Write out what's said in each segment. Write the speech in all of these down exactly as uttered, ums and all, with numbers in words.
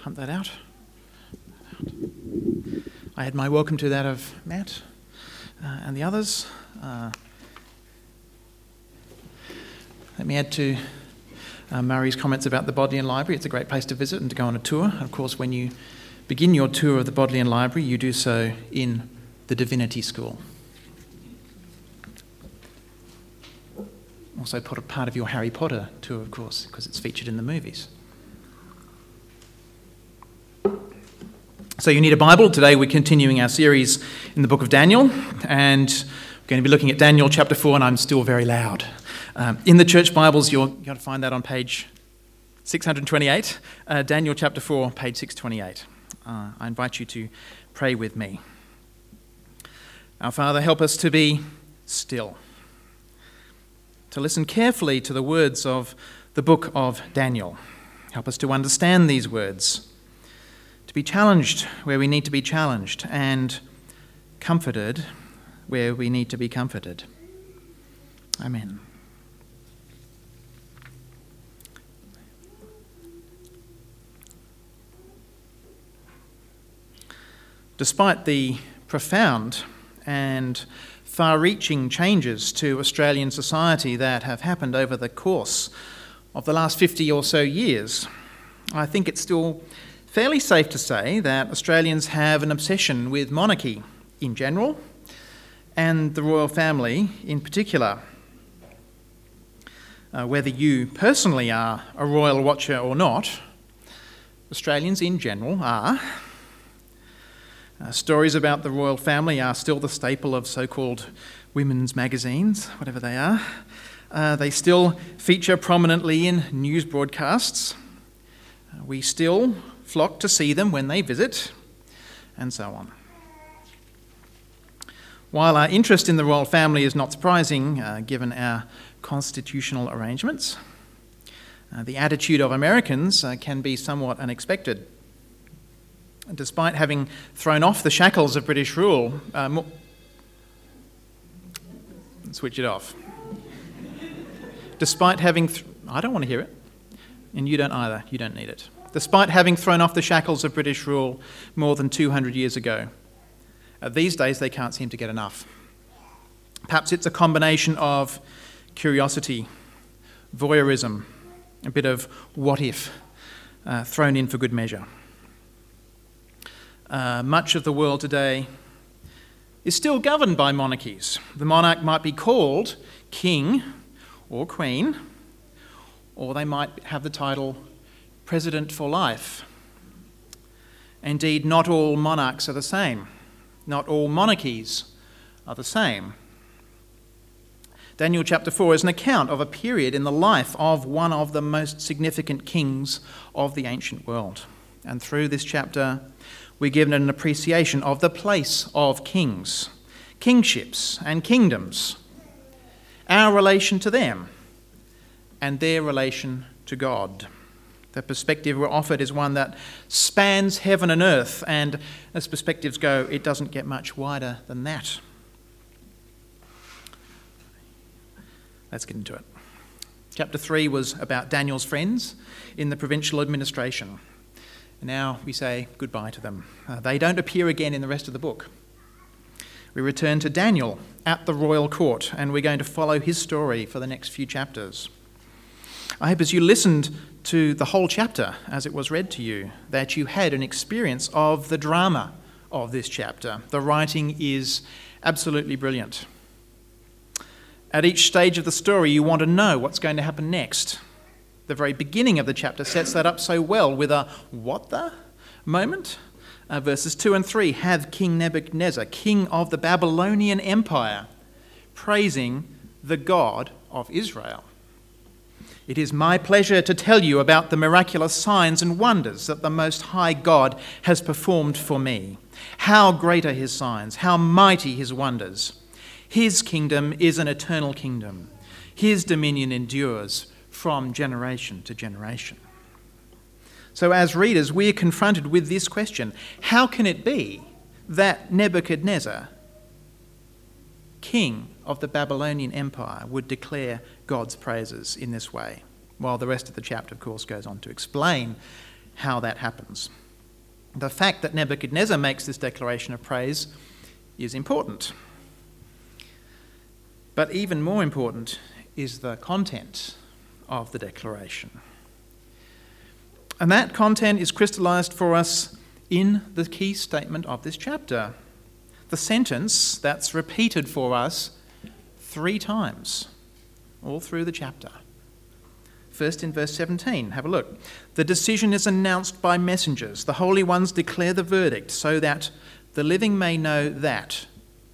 hunt that out. I add my welcome to that of Matt uh, and the others. Uh, let me add to uh, Murray's comments about the Bodleian Library. It's a great place to visit and to go on a tour. And of course, when you begin your tour of the Bodleian Library, you do so in the Divinity School. Also part of your Harry Potter tour, of course, because it's featured in the movies. So you need a Bible. Today we're continuing our series in the book of Daniel, and we're going to be looking at Daniel chapter four, and I'm still very loud. Um, in the church Bibles, you'll, you'll have to find that on page six hundred twenty-eight, uh, Daniel chapter four, page six twenty-eight. Uh, I invite you to pray with me. Our Father, help us to be still, to listen carefully to the words of the book of Daniel. Help us to understand these words, to be challenged where we need to be challenged, and comforted where we need to be comforted. Amen. Despite the profound and far-reaching changes to Australian society that have happened over the course of the last fifty or so years, I think it's still fairly safe to say that Australians have an obsession with monarchy in general and the royal family in particular. Uh, whether you personally are a royal watcher or not, Australians in general are. Uh, stories about the royal family are still the staple of so-called women's magazines, whatever they are. Uh, they still feature prominently in news broadcasts. Uh, we still flock to see them when they visit, and so on. While our interest in the royal family is not surprising, uh, given our constitutional arrangements, uh, the attitude of Americans uh, can be somewhat unexpected. Despite having thrown off the shackles of British rule, uh, mo- switch it off. Despite having, th- I don't want to hear it, and you don't either. You don't need it. Despite having thrown off the shackles of British rule more than two hundred years ago, uh, these days they can't seem to get enough. Perhaps it's a combination of curiosity, voyeurism, a bit of what if uh, thrown in for good measure. Uh, much of the world today is still governed by monarchies. The monarch might be called king or queen, or they might have the title president for life. Indeed, not all monarchs are the same. Not all monarchies are the same. Daniel chapter four is an account of a period in the life of one of the most significant kings of the ancient world. And through this chapter, we're given an appreciation of the place of kings, kingships and kingdoms, our relation to them, and their relation to God. The perspective we're offered is one that spans heaven and earth, and as perspectives go, it doesn't get much wider than that. Let's get into it. Chapter three was about Daniel's friends in the provincial administration. Now we say goodbye to them. Uh, they don't appear again in the rest of the book. We return to Daniel at the royal court, and we're going to follow his story for the next few chapters. I hope as you listened to the whole chapter as it was read to you, that you had an experience of the drama of this chapter. The writing is absolutely brilliant. At each stage of the story, you want to know what's going to happen next. The very beginning of the chapter sets that up so well with a what the moment. Uh, verses two and three have King Nebuchadnezzar, king of the Babylonian Empire, praising the God of Israel. It is my pleasure to tell you about the miraculous signs and wonders that the Most High God has performed for me. How great are his signs, how mighty his wonders. His kingdom is an eternal kingdom. His dominion endures from generation to generation. So as readers, we are confronted with this question: how can it be that Nebuchadnezzar, king of the Babylonian Empire, would declare God's praises in this way? While the rest of the chapter, of course, goes on to explain how that happens. The fact that Nebuchadnezzar makes this declaration of praise is important. But even more important is the content of the declaration. And that content is crystallized for us in the key statement of this chapter. The sentence that's repeated for us three times, all through the chapter. First in verse seventeen, have a look. The decision is announced by messengers. The holy ones declare the verdict so that the living may know that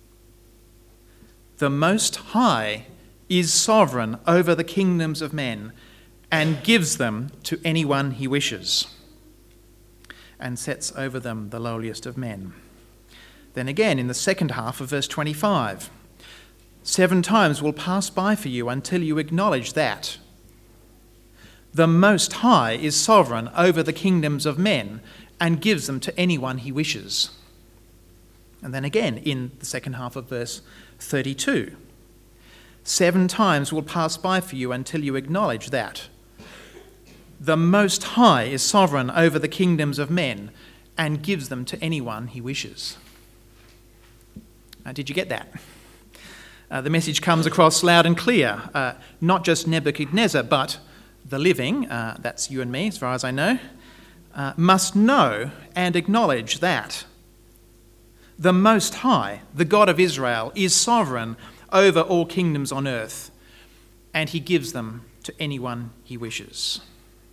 the Most High is sovereign over the kingdoms of men and gives them to anyone he wishes and sets over them the lowliest of men. Then again in the second half of verse twenty-five, seven times will pass by for you until you acknowledge that the Most High is sovereign over the kingdoms of men and gives them to anyone he wishes. And then again in the second half of verse thirty-two, seven times will pass by for you until you acknowledge that the Most High is sovereign over the kingdoms of men and gives them to anyone he wishes. Uh, did you get that? Uh, the message comes across loud and clear. Uh, not just Nebuchadnezzar, but the living, uh, that's you and me as far as I know, uh, must know and acknowledge that the Most High, the God of Israel, is sovereign over all kingdoms on earth, and he gives them to anyone he wishes.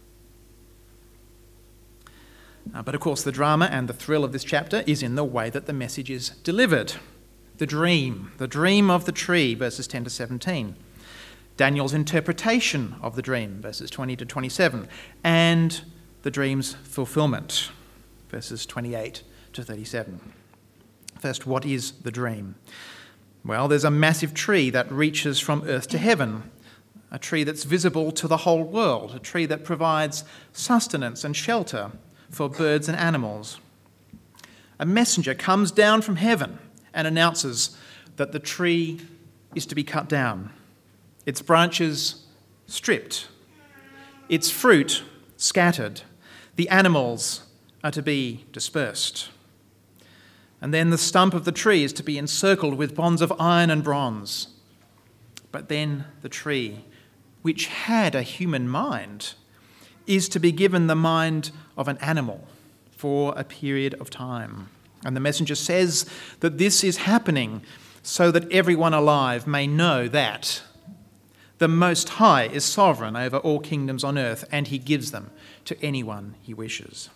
Uh, but of course the drama and the thrill of this chapter is in the way that the message is delivered. The dream, the dream of the tree, verses ten to seventeen. Daniel's interpretation of the dream, verses twenty to twenty-seven, and the dream's fulfillment, verses twenty-eight to thirty-seven. First, what is the dream? Well, there's a massive tree that reaches from earth to heaven, a tree that's visible to the whole world, a tree that provides sustenance and shelter for birds and animals. A messenger comes down from heaven and announces that the tree is to be cut down, its branches stripped, its fruit scattered, the animals are to be dispersed. And then the stump of the tree is to be encircled with bonds of iron and bronze. But then the tree, which had a human mind, is to be given the mind of an animal for a period of time. And the messenger says that this is happening so that everyone alive may know that the Most High is sovereign over all kingdoms on earth, and he gives them to anyone he wishes.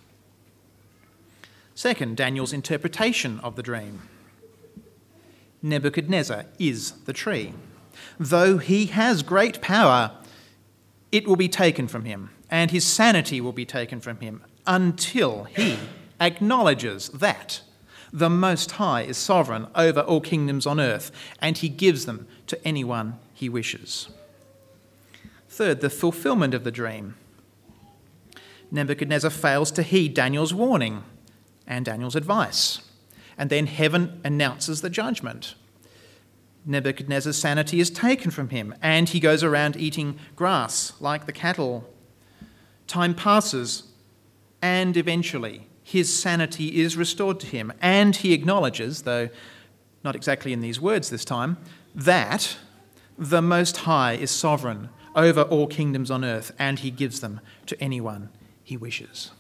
Second, Daniel's interpretation of the dream. Nebuchadnezzar is the tree. Though he has great power, it will be taken from him, and his sanity will be taken from him until he acknowledges that the Most High is sovereign over all kingdoms on earth, and he gives them to anyone he wishes. Third, the fulfillment of the dream. Nebuchadnezzar fails to heed Daniel's warning and Daniel's advice, and then heaven announces the judgment. Nebuchadnezzar's sanity is taken from him, and he goes around eating grass like the cattle. Time passes, and eventually his sanity is restored to him, and he acknowledges, though not exactly in these words this time, that the Most High is sovereign over all kingdoms on earth, and he gives them to anyone he wishes.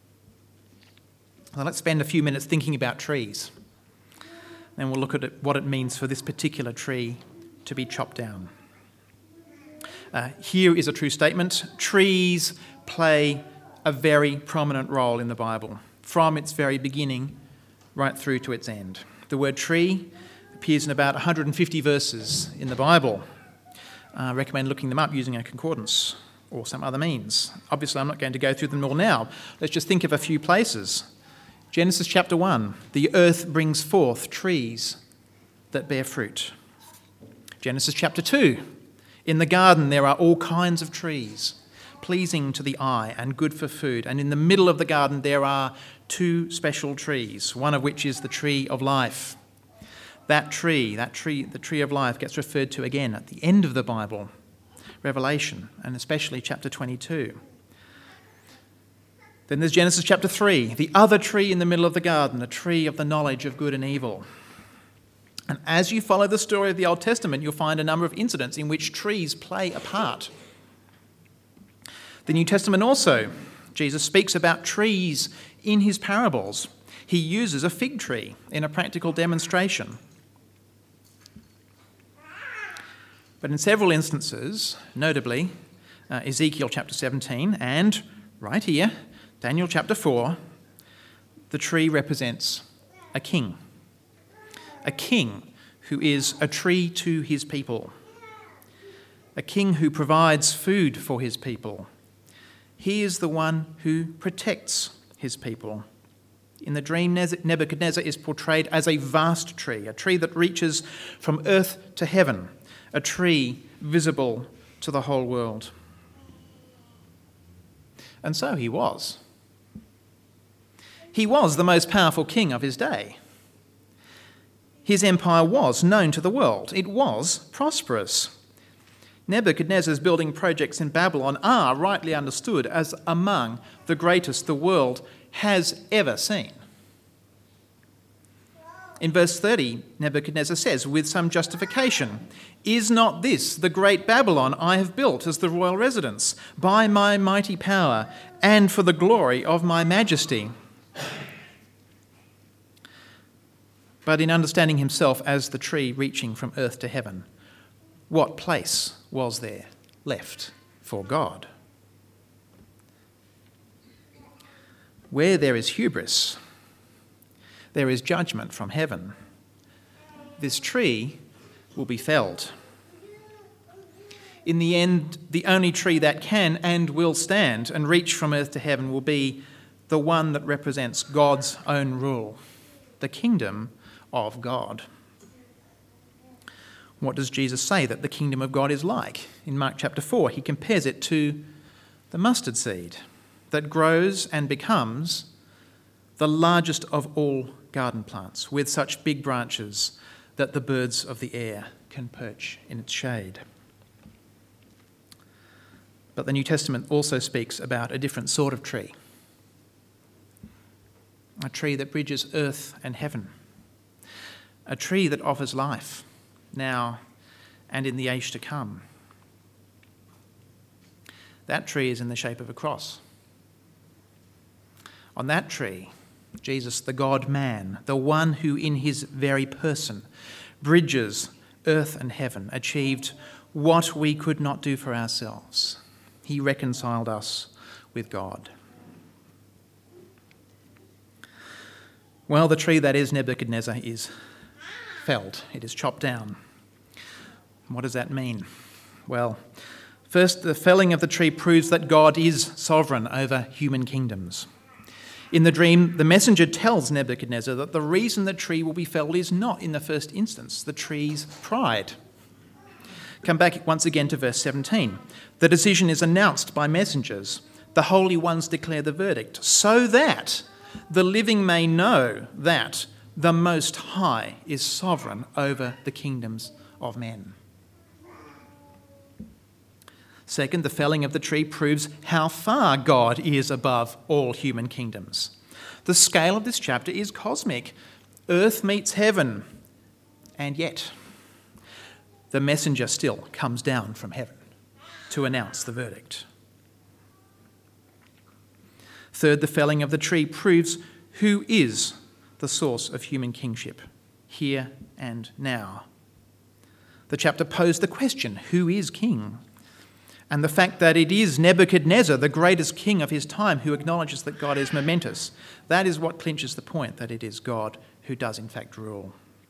Now let's spend a few minutes thinking about trees. Then we'll look at it, what it means for this particular tree to be chopped down. Uh, here is a true statement. Trees play a very prominent role in the Bible, from its very beginning right through to its end. The word tree appears in about one hundred fifty verses in the Bible. I uh, recommend looking them up using a concordance or some other means. Obviously, I'm not going to go through them all now. Let's just think of a few places. Genesis chapter one, the earth brings forth trees that bear fruit. Genesis chapter two, in the garden there are all kinds of trees, pleasing to the eye and good for food. And in the middle of the garden there are two special trees, one of which is the tree of life. That tree, that tree, the tree of life gets referred to again at the end of the Bible, Revelation, and especially chapter twenty-two. Then there's Genesis chapter three, the other tree in the middle of the garden, the tree of the knowledge of good and evil. And as you follow the story of the Old Testament, you'll find a number of incidents in which trees play a part. The New Testament also, Jesus speaks about trees in his parables. He uses a fig tree in a practical demonstration. But in several instances, notably uh, Ezekiel chapter seventeen and right here, Daniel chapter four, the tree represents a king. A king who is a tree to his people. A king who provides food for his people. He is the one who protects his people. In the dream, Nebuchadnezzar is portrayed as a vast tree, a tree that reaches from earth to heaven, a tree visible to the whole world. And so he was. He was the most powerful king of his day. His empire was known to the world. It was prosperous. Nebuchadnezzar's building projects in Babylon are rightly understood as among the greatest the world has ever seen. In verse thirty, Nebuchadnezzar says, with some justification, "Is not this the great Babylon I have built as the royal residence, by my mighty power and for the glory of my majesty?" But in understanding himself as the tree reaching from earth to heaven, what place was there left for God? Where there is hubris, there is judgment from heaven. This tree will be felled. In the end, the only tree that can and will stand and reach from earth to heaven will be the one that represents God's own rule, the kingdom of God. What does Jesus say that the kingdom of God is like? In Mark chapter four, he compares it to the mustard seed that grows and becomes the largest of all garden plants, with such big branches that the birds of the air can perch in its shade. But the New Testament also speaks about a different sort of tree, a tree that bridges earth and heaven, a tree that offers life now and in the age to come. That tree is in the shape of a cross. On that tree, Jesus, the God-man, the one who in his very person bridges earth and heaven, achieved what we could not do for ourselves. He reconciled us with God. Well, the tree that is Nebuchadnezzar is felled. It is chopped down. What does that mean? Well, first, the felling of the tree proves that God is sovereign over human kingdoms. In the dream, the messenger tells Nebuchadnezzar that the reason the tree will be felled is not, in the first instance, the tree's pride. Come back once again to verse seventeen. The decision is announced by messengers. The holy ones declare the verdict, so that the living may know that the Most High is sovereign over the kingdoms of men. Second, the felling of the tree proves how far God is above all human kingdoms. The scale of this chapter is cosmic. Earth meets heaven, and yet the messenger still comes down from heaven to announce the verdict. Third, the felling of the tree proves who is the source of human kingship, here and now. The chapter posed the question, who is king? And the fact that it is Nebuchadnezzar, the greatest king of his time, who acknowledges that God is momentous, that is what clinches the point that it is God who does in fact rule.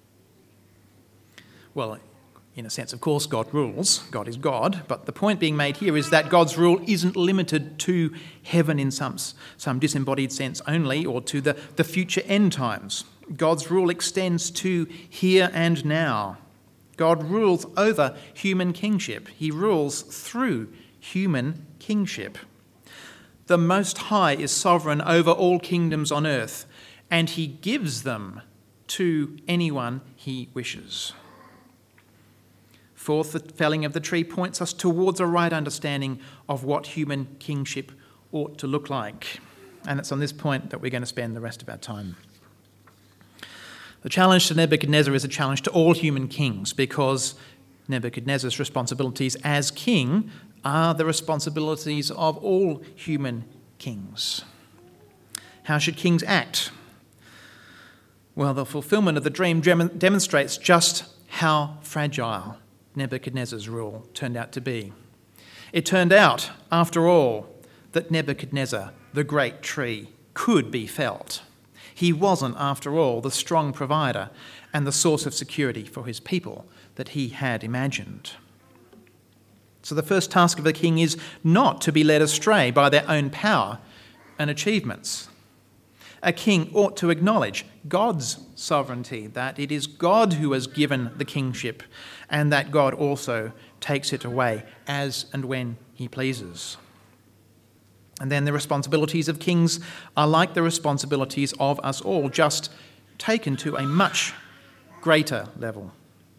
Well, in a sense, of course, God rules. God is God. But the point being made here is that God's rule isn't limited to heaven in some, some disembodied sense only, or to the, the future end times. God's rule extends to here and now. God rules over human kingship. He rules through human kingship. The Most High is sovereign over all kingdoms on earth, and he gives them to anyone he wishes. Fourth, the felling of the tree points us towards a right understanding of what human kingship ought to look like. And it's on this point that we're going to spend the rest of our time. The challenge to Nebuchadnezzar is a challenge to all human kings, because Nebuchadnezzar's responsibilities as king are the responsibilities of all human kings. How should kings act? Well, the fulfillment of the dream demonstrates just how fragile Nebuchadnezzar's rule turned out to be. It turned out, after all, that Nebuchadnezzar, the great tree, could be felled. He wasn't, after all, the strong provider and the source of security for his people that he had imagined. So the first task of the king is not to be led astray by their own power and achievements. A king ought to acknowledge God's sovereignty, that it is God who has given the kingship, and that God also takes it away as and when he pleases. And then the responsibilities of kings are like the responsibilities of us all, just taken to a much greater level.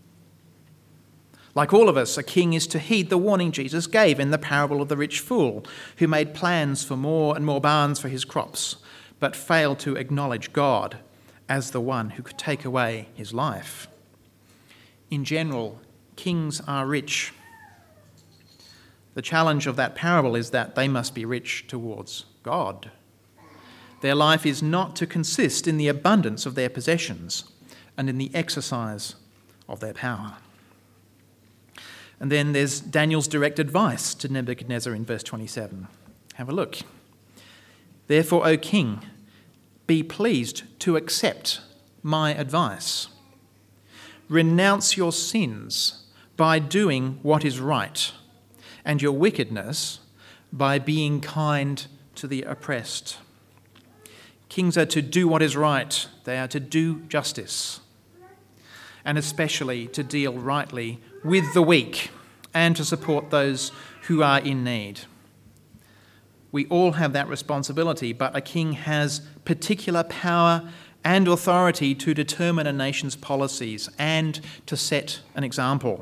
Like all of us, a king is to heed the warning Jesus gave in the parable of the rich fool, who made plans for more and more barns for his crops, but failed to acknowledge God as the one who could take away his life. In general, kings are rich. The challenge of that parable is that they must be rich towards God. Their life is not to consist in the abundance of their possessions and in the exercise of their power. And then there's Daniel's direct advice to Nebuchadnezzar in verse twenty-seven. Have a look. Therefore, O king, be pleased to accept my advice. Renounce your sins by doing what is right, and your wickedness by being kind to the oppressed. Kings are to do what is right. They are to do justice, and especially to deal rightly with the weak and to support those who are in need. We all have that responsibility, but a king has particular power and authority to determine a nation's policies and to set an example.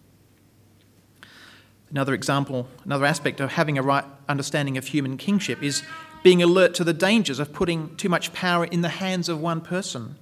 Another example, another aspect of having a right understanding of human kingship is being alert to the dangers of putting too much power in the hands of one person.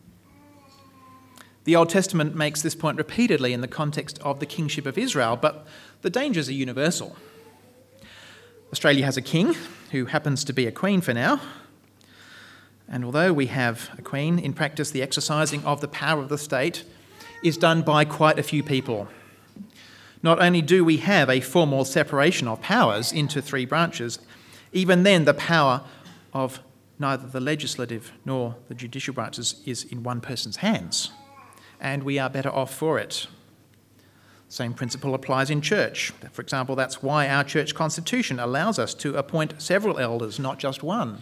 The Old Testament makes this point repeatedly in the context of the kingship of Israel, but the dangers are universal. Australia has a king who happens to be a queen for now, and although we have a queen, in practice the exercising of the power of the state is done by quite a few people. Not only do we have a formal separation of powers into three branches, even then the power of neither the legislative nor the judicial branches is in one person's hands, and we are better off for it. Same principle applies in church. For example, that's why our church constitution allows us to appoint several elders, not just one.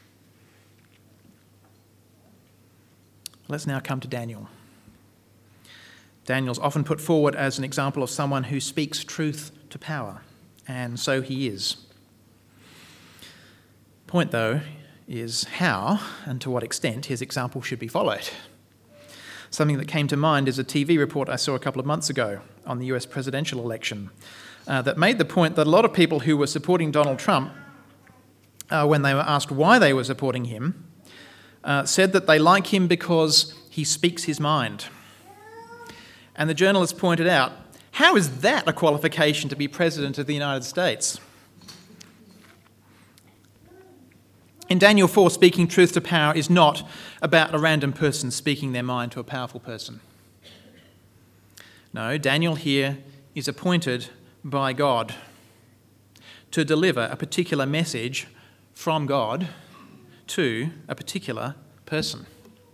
Let's now come to Daniel. Daniel's often put forward as an example of someone who speaks truth to power, and so he is. Point, though, is how and to what extent his example should be followed. Something that came to mind is a T V report I saw a couple of months ago on the U S presidential election uh, that made the point that a lot of people who were supporting Donald Trump, uh, when they were asked why they were supporting him, uh, said that they like him because he speaks his mind. And the journalist pointed out, how is that a qualification to be President of the United States? In Daniel four, speaking truth to power is not about a random person speaking their mind to a powerful person. No, Daniel here is appointed by God to deliver a particular message from God to a particular person.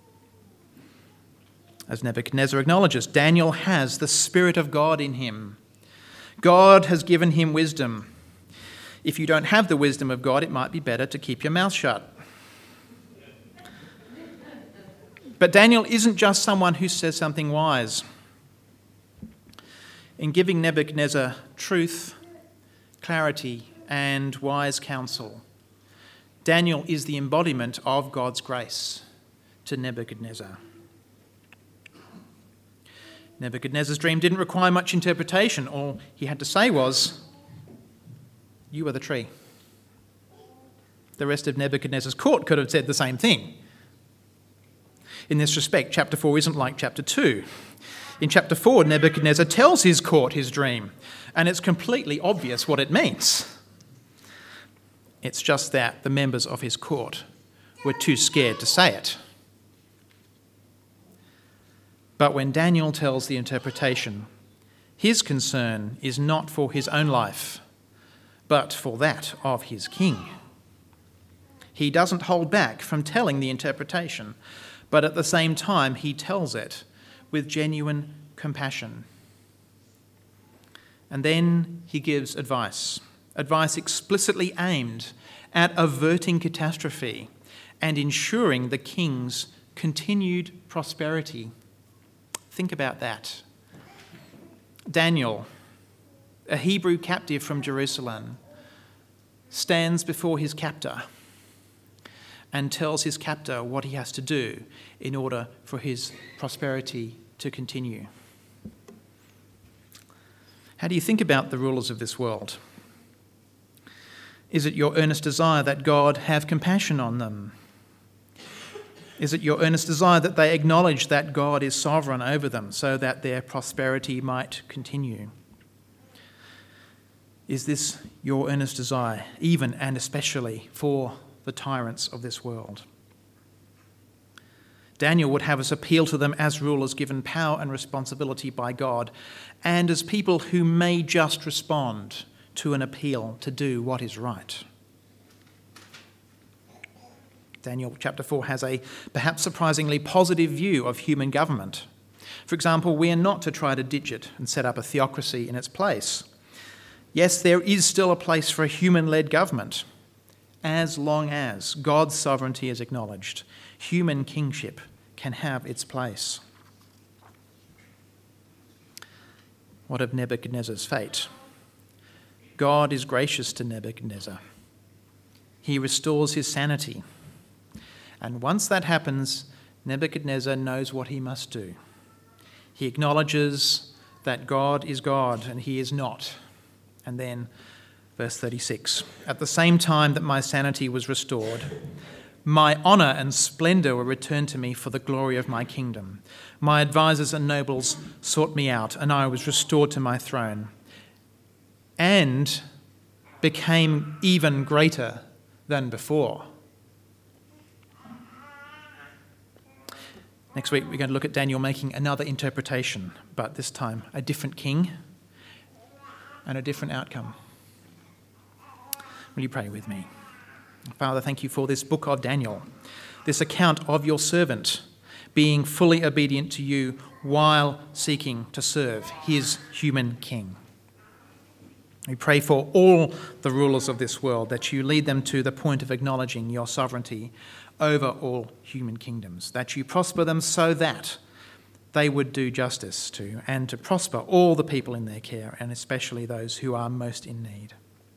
As Nebuchadnezzar acknowledges, Daniel has the Spirit of God in him. God has given him wisdom. If you don't have the wisdom of God, it might be better to keep your mouth shut. But Daniel isn't just someone who says something wise. In giving Nebuchadnezzar truth, clarity, and wise counsel, Daniel is the embodiment of God's grace to Nebuchadnezzar. Nebuchadnezzar's dream didn't require much interpretation. All he had to say was, "You are the tree." the rest of Nebuchadnezzar's court could have said the same thing. In this respect, chapter four isn't like chapter two. In chapter four, Nebuchadnezzar tells his court his dream, and it's completely obvious what it means. It's just that the members of his court were too scared to say it. But when Daniel tells the interpretation, his concern is not for his own life, but for that of his king. He doesn't hold back from telling the interpretation, but at the same time he tells it with genuine compassion. And then he gives advice, advice explicitly aimed at averting catastrophe and ensuring the king's continued prosperity. Think about that. Daniel, a Hebrew captive from Jerusalem, stands before his captor and tells his captor what he has to do in order for his prosperity to continue. How do you think about the rulers of this world? Is it your earnest desire that God have compassion on them? Is it your earnest desire that they acknowledge that God is sovereign over them so that their prosperity might continue? Is this your earnest desire, even and especially for the tyrants of this world? Daniel would have us appeal to them as rulers given power and responsibility by God, and as people who may just respond to an appeal to do what is right. Daniel chapter four has a perhaps surprisingly positive view of human government. For example, we are not to try to ditch it and set up a theocracy in its place. Yes, there is still a place for a human-led government, as long as God's sovereignty is acknowledged. Human kingship can have its place. What of Nebuchadnezzar's fate? God is gracious to Nebuchadnezzar. He restores his sanity. And once that happens, Nebuchadnezzar knows what he must do. He acknowledges that God is God and he is not. And then, verse thirty-six, at the same time that my sanity was restored, my honour and splendour were returned to me for the glory of my kingdom. My advisers and nobles sought me out, and I was restored to my throne, and became even greater than before. Next week, we're going to look at Daniel making another interpretation, but this time a different king and a different outcome. Will you pray with me? Father, thank you for this book of Daniel, this account of your servant being fully obedient to you while seeking to serve his human king. We pray for all the rulers of this world that you lead them to the point of acknowledging your sovereignty over all human kingdoms, that you prosper them so that they would do justice to and to prosper all the people in their care, and especially those who are most in need.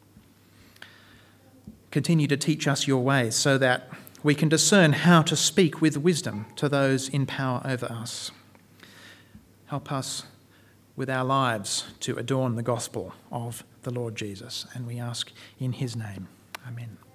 Continue to teach us your ways so that we can discern how to speak with wisdom to those in power over us. Help us with our lives to adorn the gospel of the Lord Jesus, and we ask in his name. Amen.